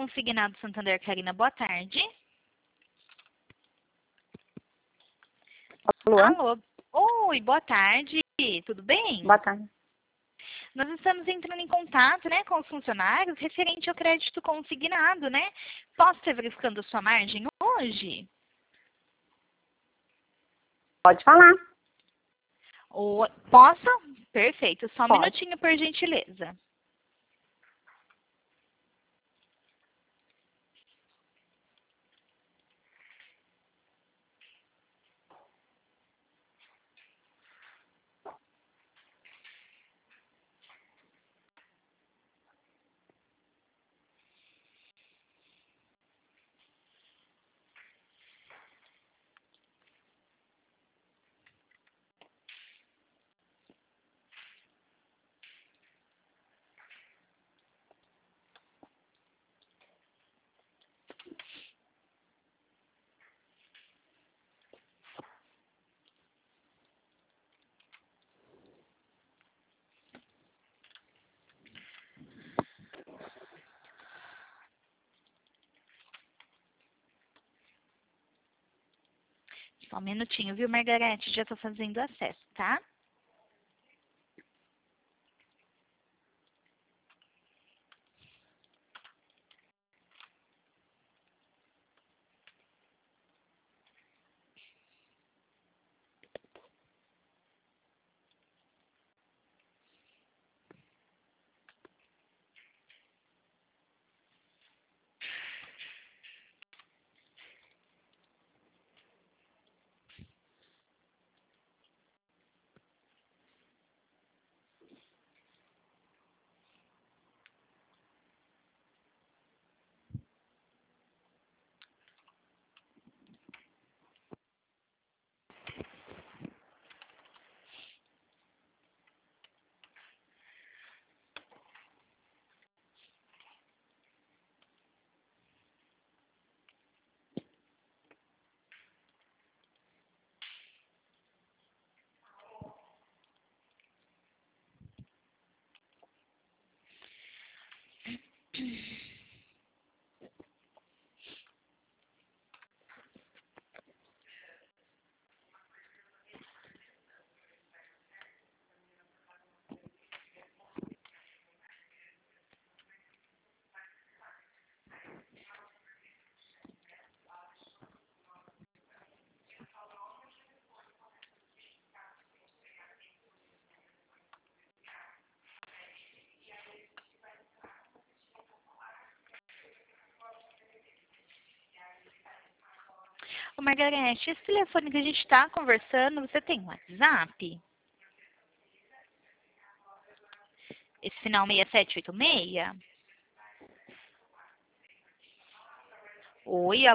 Consignado Santander, Karina, boa tarde. Alô? Alô. Oi, boa tarde. Tudo bem? Boa tarde. Nós estamos entrando em contato, né, com os funcionários referente ao crédito consignado, né? Posso estar verificando a sua margem hoje? Pode falar. Posso? Perfeito. Só um Pode. minutinho, por gentileza. Só um minutinho, viu, Margarete? Já estou fazendo acesso, tá? Ô, Margarete, esse telefone que a gente está conversando, você tem WhatsApp? Esse final 6786? Oi,